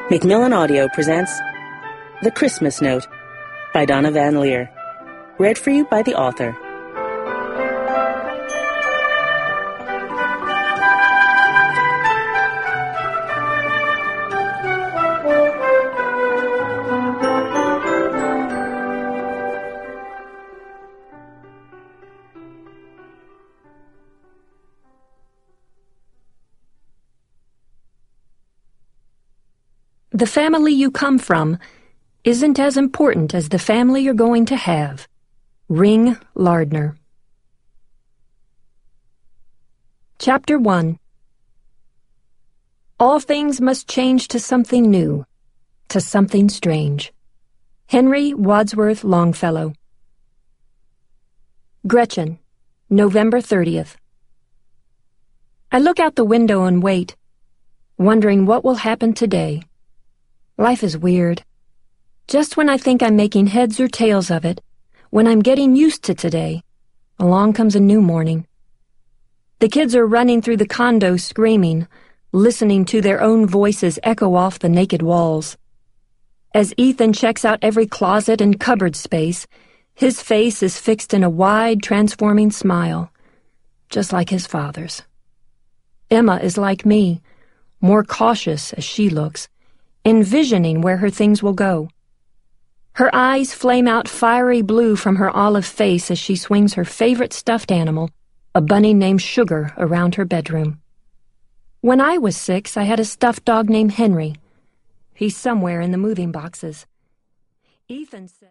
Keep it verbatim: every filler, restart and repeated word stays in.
Macmillan Audio presents The Christmas Note by Donna Van Leer. Read for you by the author. The family you come from isn't as important as the family you're going to have. Ring Lardner. Chapter one. All things must change to something new, to something strange. Henry Wadsworth Longfellow. Gretchen, November thirtieth. I look out the window and wait, wondering what will happen today. Life is weird. Just when I think I'm making heads or tails of it, when I'm getting used to today, along comes a new morning. The kids are running through the condo screaming, listening to their own voices echo off the naked walls. As Ethan checks out every closet and cupboard space, his face is fixed in a wide, transforming smile, just like his father's. Emma is like me, more cautious as she looks, envisioning where her things will go. Her eyes flame out fiery blue from her olive face as she swings her favorite stuffed animal, a bunny named Sugar, around her bedroom. When I was six, I had a stuffed dog named Henry. He's somewhere in the moving boxes. Ethan said...